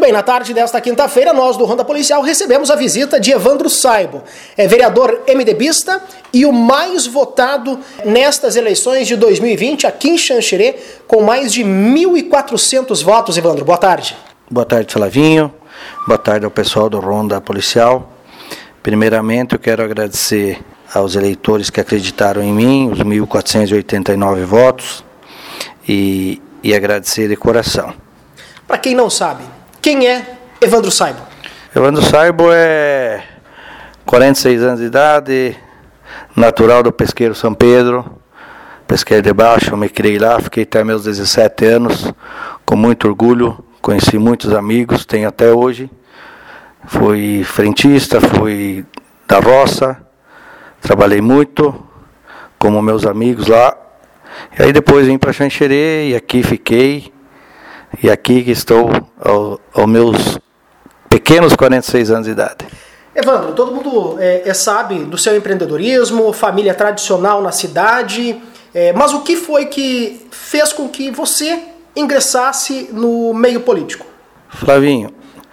bem, na tarde desta quinta-feira, nós do Ronda Policial recebemos a visita de Evandro Saibo, vereador MDBista e o mais votado nestas eleições de 2020 aqui em Xanxerê, com mais de 1.400 votos. Evandro, boa tarde. Boa tarde, Flavinho. Boa tarde ao pessoal do Ronda Policial. Primeiramente, eu quero agradecer aos eleitores que acreditaram em mim, os 1.489 votos, e agradecer de coração. Para quem não sabe, quem é Evandro Saibo? Evandro Saibo é 46 anos de idade, natural do Pesqueiro São Pedro, Pesqueiro de Baixo. Eu me criei lá, fiquei até meus 17 anos, com muito orgulho, conheci muitos amigos, tenho até hoje. Fui frentista, fui da roça, trabalhei muito, como meus amigos lá. E aí depois vim para Xanxerê e aqui fiquei. E aqui que estou aos meus pequenos 46 anos de idade. Evandro, todo mundo sabe do seu empreendedorismo, família tradicional na cidade, mas o que foi que fez com que você ingressasse no meio político? Flavinho,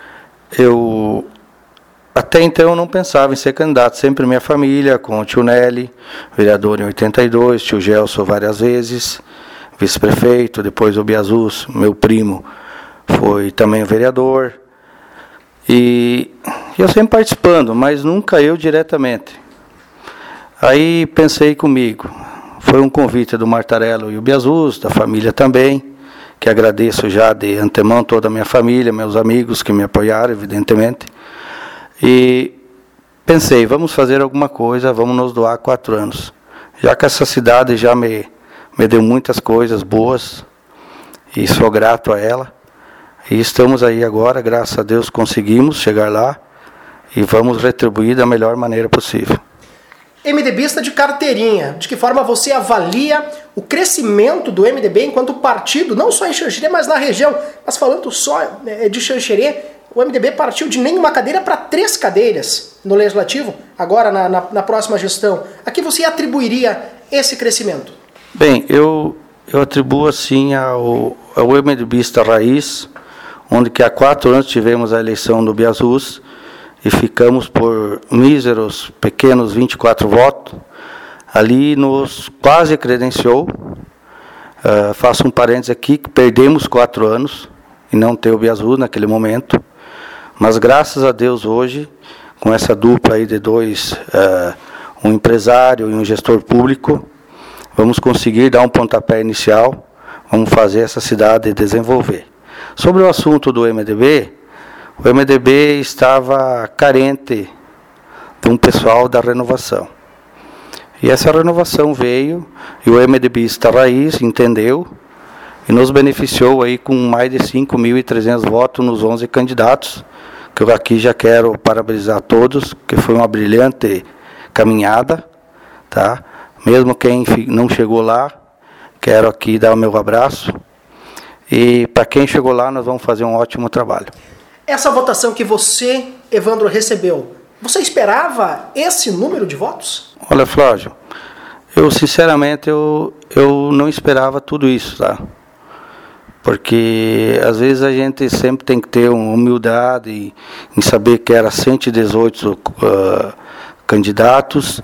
eu até então não pensava em ser candidato, sempre minha família, com o tio Nelly, vereador em 82, tio Gelson várias vezes, vice-prefeito, depois o Biazus, meu primo, foi também vereador. E eu sempre participando, mas nunca eu diretamente. Aí pensei comigo, foi um convite do Martarello e o Biazus, da família também, que agradeço já de antemão toda a minha família, meus amigos que me apoiaram, evidentemente. E pensei, vamos fazer alguma coisa, vamos nos doar 4 anos. Já que essa cidade já me deu muitas coisas boas e sou grato a ela. E estamos aí agora, graças a Deus conseguimos chegar lá e vamos retribuir da melhor maneira possível. MDBista de carteirinha, de que forma você avalia o crescimento do MDB enquanto partido, não só em Xanxerê, mas na região? Mas falando só de Xanxerê, o MDB partiu de nenhuma cadeira para 3 cadeiras no Legislativo, agora na próxima gestão. A que você atribuiria esse crescimento? Bem, eu atribuo assim ao MDBista raiz, onde que há 4 anos tivemos a eleição do Biazus e ficamos por míseros, pequenos 24 votos. Ali nos quase credenciou. Faço um parênteses aqui, que perdemos 4 anos e não ter o Biazus naquele momento. Mas graças a Deus hoje, com essa dupla aí de 2, um empresário e um gestor público, vamos conseguir dar um pontapé inicial, vamos fazer essa cidade desenvolver. Sobre o assunto do MDB, o MDB estava carente de um pessoal da renovação. E essa renovação veio, e o MDBista raiz entendeu, e nos beneficiou aí com mais de 5.300 votos nos 11 candidatos, que eu aqui já quero parabenizar todos, que foi uma brilhante caminhada, tá? Mesmo quem não chegou lá, quero aqui dar o meu abraço. E para quem chegou lá, nós vamos fazer um ótimo trabalho. Essa votação que você, Evandro, recebeu, você esperava esse número de votos? Olha, Flávio, eu sinceramente eu não esperava tudo isso, tá? Porque às vezes a gente sempre tem que ter uma humildade em saber que era 118 candidatos,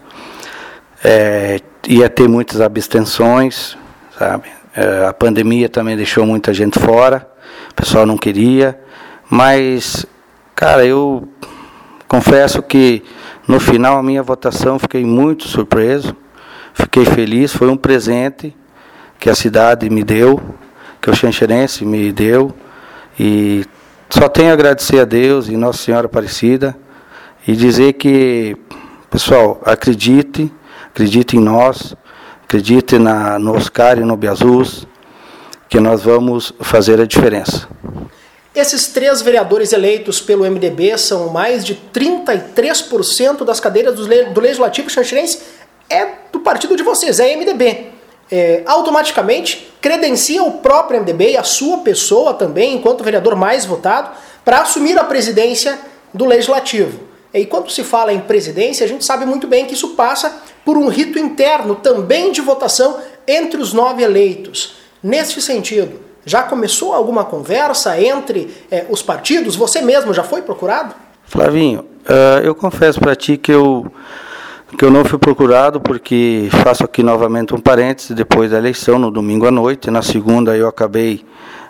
ia ter muitas abstenções, sabe? A pandemia também deixou muita gente fora, o pessoal não queria, mas, cara, eu confesso que no final a minha votação fiquei muito surpreso, fiquei feliz, foi um presente que a cidade me deu, que o xanxerense me deu, e só tenho a agradecer a Deus e Nossa Senhora Aparecida, e dizer que, pessoal, acredite em nós, acredite no Oscar e no Biazus, que nós vamos fazer a diferença. Esses 3 vereadores eleitos pelo MDB são mais de 33% das cadeiras do Legislativo xanxerense, é do partido de vocês, é MDB. Automaticamente credencia o próprio MDB e a sua pessoa também, enquanto vereador mais votado, para assumir a presidência do Legislativo. E quando se fala em presidência, a gente sabe muito bem que isso passa por um rito interno também de votação entre os 9 eleitos. Neste sentido, Já começou alguma conversa entre os partidos? Você mesmo já foi procurado? Flavinho, eu confesso para ti que eu não fui procurado, porque faço aqui novamente um parêntese, depois da eleição, no domingo à noite, na segunda eu acabei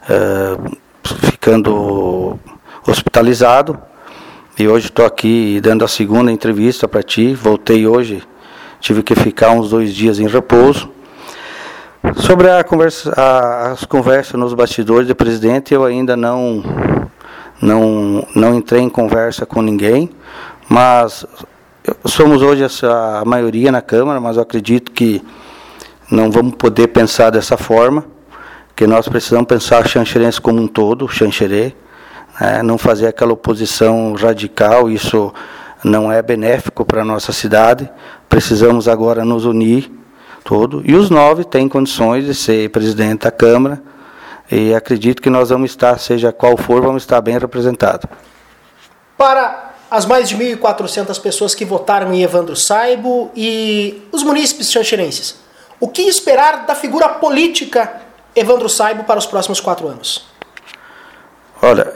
ficando hospitalizado, e hoje estou aqui dando a segunda entrevista para ti. Voltei hoje, tive que ficar uns 2 dias em repouso. Sobre as conversas nos bastidores do presidente, eu ainda não entrei em conversa com ninguém, mas somos hoje a maioria na Câmara, mas eu acredito que não vamos poder pensar dessa forma, que nós precisamos pensar Xanxerense como um todo, Xanxerê, né? Não fazer aquela oposição radical, isso não é benéfico para a nossa cidade. Precisamos agora nos unir todo, e os 9 têm condições de ser presidente da Câmara, e acredito que nós vamos estar, seja qual for, vamos estar bem representados. Para as mais de 1.400 pessoas que votaram em Evandro Saibo e os munícipes xanxerenses, o que esperar da figura política Evandro Saibo para os próximos 4 anos? Olha,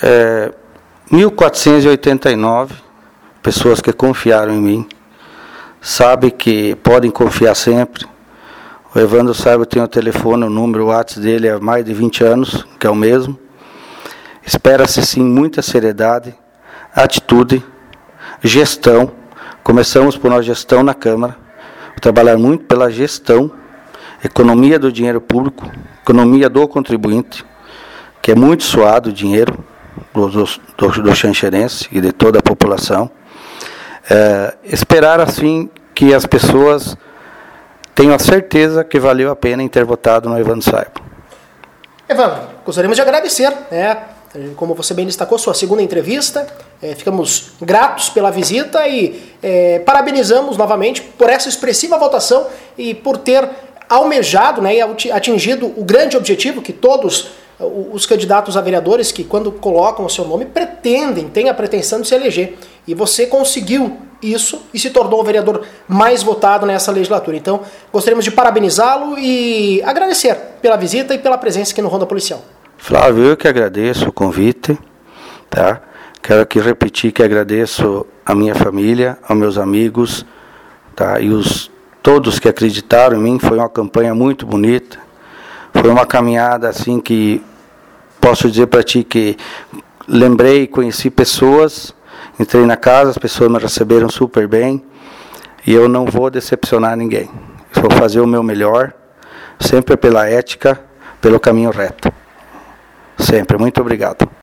1.489 pessoas que confiaram em mim, sabem que podem confiar sempre. O Evandro Saibo tem o telefone, o número, o WhatsApp dele há mais de 20 anos, que é o mesmo. Espera-se sim muita seriedade, atitude, gestão. Começamos por uma gestão na Câmara, trabalhar muito pela gestão, economia do dinheiro público, economia do contribuinte, que é muito suado o dinheiro do xanxerense e de toda a população. Esperar assim que as pessoas tenham a certeza que valeu a pena em ter votado no Evandro Saibo. Evandro, gostaríamos de agradecer, como você bem destacou, sua segunda entrevista. Ficamos gratos pela visita e parabenizamos novamente por essa expressiva votação e por ter almejado, e atingido o grande objetivo que todos os candidatos a vereadores, que quando colocam o seu nome, têm a pretensão de se eleger. E você conseguiu isso e se tornou o vereador mais votado nessa legislatura. Então, gostaríamos de parabenizá-lo e agradecer pela visita e pela presença aqui no Ronda Policial. Flávio, eu que agradeço o convite, tá? Quero aqui repetir que agradeço a minha família, aos meus amigos, tá? E todos que acreditaram em mim. Foi uma campanha muito bonita, foi uma caminhada assim que posso dizer para ti que lembrei, conheci pessoas, entrei na casa, as pessoas me receberam super bem, e eu não vou decepcionar ninguém. Vou fazer o meu melhor, sempre pela ética, pelo caminho reto. Sempre. Muito obrigado.